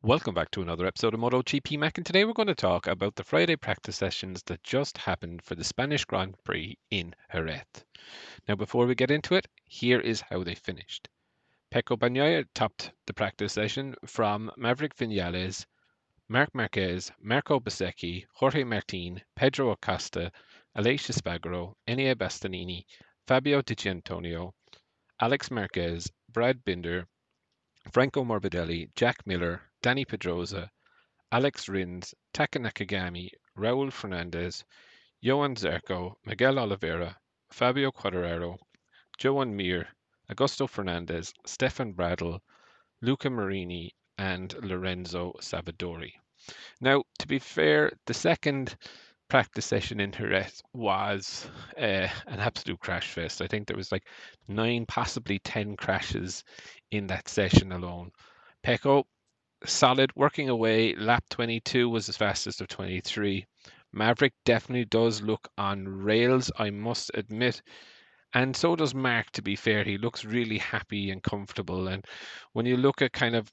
Welcome back to another episode of MotoGP Mac, and today we're going to talk about the Friday practice sessions that just happened for the Spanish Grand Prix in Jerez. Now, before we get into it, here is how they finished. Pecco Bagnaia topped the practice session from Maverick Vinales, Marc Marquez, Marco Bezzecchi, Jorge Martin, Pedro Acosta, Aleix Espargaro, Enea Bastianini, Fabio Di Gianantonio, Alex Marquez, Brad Binder, Franco Morbidelli, Jack Miller, Danny Pedrosa, Alex Rins, Taka Nakagami, Raul Fernandez, Johan Zarco, Miguel Oliveira, Fabio Quartararo, Joan Mir, Augusto Fernandez, Stefan Bradl, Luca Marini, and Lorenzo Savadori. Now, to be fair, the second practice session in Jerez was an absolute crash fest. I think there was like 9, possibly 10 crashes in that session alone. Pecco solid working away. Lap 22 was as fastest of 23. Maverick definitely does look on rails, I must admit. And so does Mark, to be fair. He looks really happy and comfortable. And when you look at kind of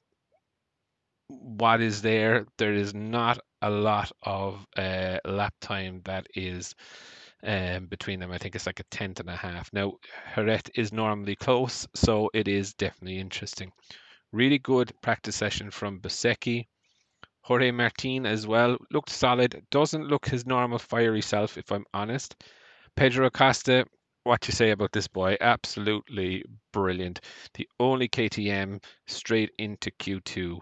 what is there, there is not a lot of lap time that is between them. I think it's like a tenth and a half. Now, Jerez is normally close, so it is definitely interesting. Really good practice session from Bezzecchi. Jorge Martin as well looked solid. Doesn't look his normal fiery self, if I'm honest. Pedro Acosta, what you say about this boy? Absolutely brilliant. The only KTM straight into Q2.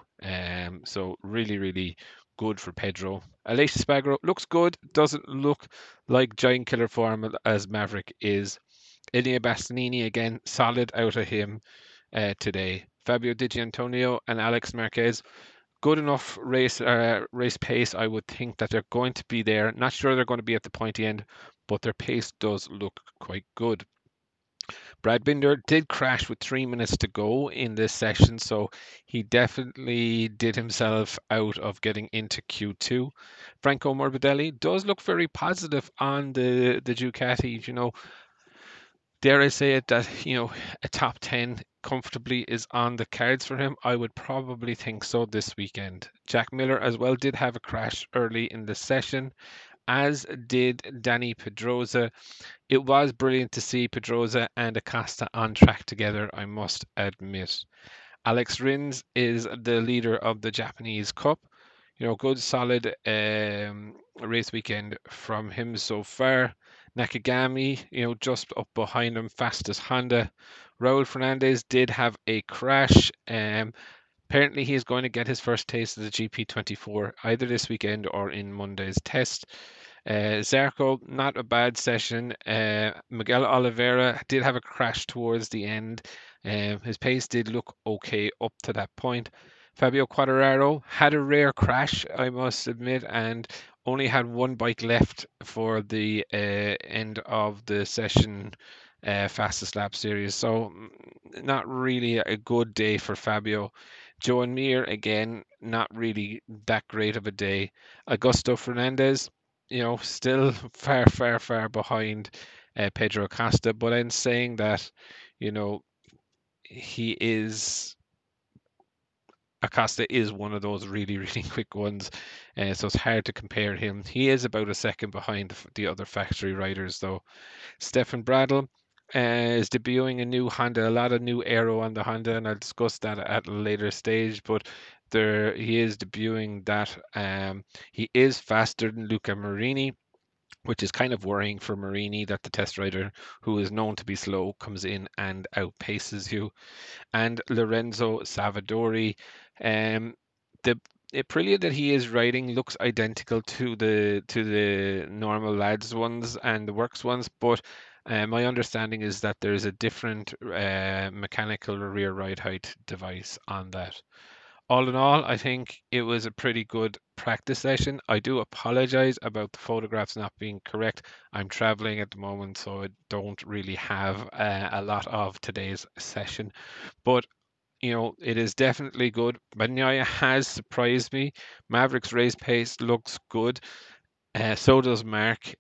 So really, really good for Pedro. Aleix Espargaro looks good. Doesn't look like giant killer form as Maverick is. Ilia Bastianini again, solid out of him today. Fabio Di Gianantonio and Alex Marquez, good enough race pace. I would think that they're going to be there. Not sure they're going to be at the pointy end, but their pace does look quite good. Brad Binder did crash with 3 minutes to go in this session, so he definitely did himself out of getting into Q2. Franco Morbidelli does look very positive on the Ducati. Dare I say it, that a top 10 comfortably is on the cards for him? I would probably think so this weekend. Jack Miller as well did have a crash early in the session, as did Danny Pedrosa. It was brilliant to see Pedrosa and Acosta on track together, I must admit. Alex Rins is the leader of the Japanese Cup. Good solid race weekend from him so far. Nakagami, just up behind him, fastest Honda. Raul Fernandez did have a crash. Apparently, he is going to get his first taste of the GP24 either this weekend or in Monday's test. Zarco, not a bad session. Miguel Oliveira did have a crash towards the end. His pace did look okay up to that point. Fabio Quartararo had a rare crash, I must admit, and only had one bike left for the end of the session fastest lap series. So, not really a good day for Fabio. Joan Mir, again, not really that great of a day. Augusto Fernandez, still far, far, far behind Pedro Acosta. But in saying that, you know, he is Acosta is one of those really, really quick ones, so it's hard to compare him. He is about a second behind the other factory riders, though. Stefan Bradl is debuting a new Honda, a lot of new aero on the Honda, and I'll discuss that at a later stage. But there, he is debuting that. He is faster than Luca Marini, which is kind of worrying for Marini that the test rider, who is known to be slow, comes in and outpaces you. And Lorenzo Savadori, um, the Aprilia that he is riding looks identical to the normal lads ones and the works ones, but my understanding is that there's a different mechanical rear ride height device on that. All in all, I think it was a pretty good practice session. I do apologize about the photographs not being correct. I'm traveling at the moment, so I don't really have a lot of today's session. But it is definitely good. Bagnaia has surprised me. Maverick's race pace looks good. So does Mark.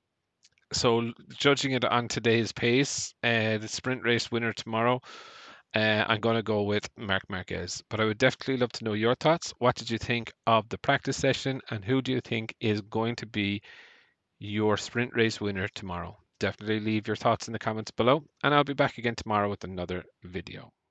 So judging it on today's pace, the sprint race winner tomorrow, I'm going to go with Marc Marquez, but I would definitely love to know your thoughts. What did you think of the practice session, and who do you think is going to be your sprint race winner tomorrow? Definitely leave your thoughts in the comments below, and I'll be back again tomorrow with another video.